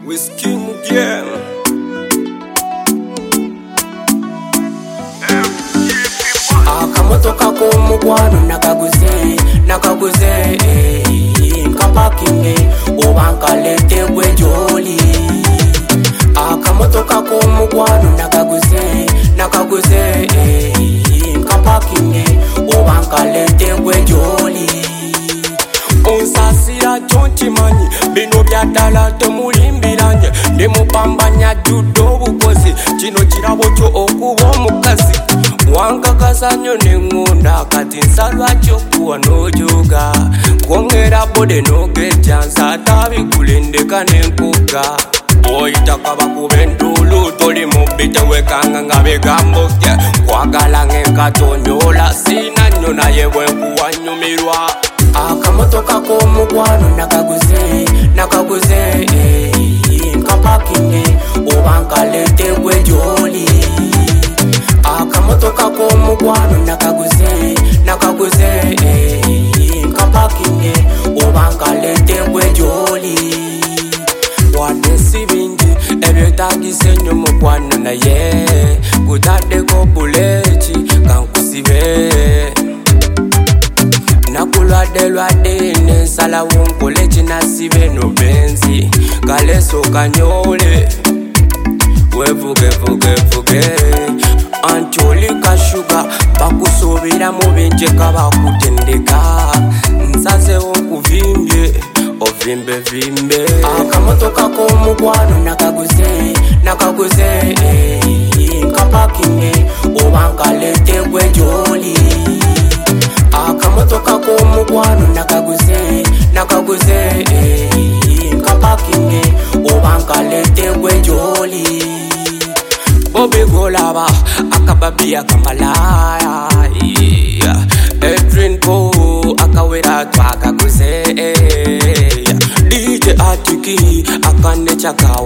Whiskey Mugen. Akamoto kako mukwano nakaguze nkapakinge obankalete gwejoli. Akamoto kako mukwano nakaguze nkapakinge obankalete gwejoli. Onsasira chonchimanyi bino byadala temulimbiranye ndemupambanya judde obukozi kino kirabo kyo okuba omukazi wankakasa nnyo neŋŋunda kati nsalwaki okuwa n'ojoga kwongera bode n'ogejja nsaatabigulendeka n'enkuga oyitaka bakuba entuulu toli mubbi tewekanga nga bigambo bye kwagala ng'enkatonyola siina nnyo naye bwenkuwa nnyumirwa. Akamoto kako mukwano nakaguze nkapakinge obankalete gwejoli. Akamoto kako mukwano nakaguze nkapakinge obankalete gwejoli. Wadde si bingi ebyetagise nnyo mukwano naye kutaddeko buleki kankusibe. Nakulwadde nensalawo nkole kinasibe no benzi kaleso kanyole wevuge anti oli kashuga bakusuubira mu binjeka bakutendeka nsazewo nkuvimbye ovimbe. Akamoto kako mukwano nakaguze nkapakinge obankalete gwejoli. Akamoto kako mukwano nakaguze nkapakinge obankalete gwejoli. Bobi golaba akababi akamalaya edrinko akawera twakaguze DJ Atiki akanecha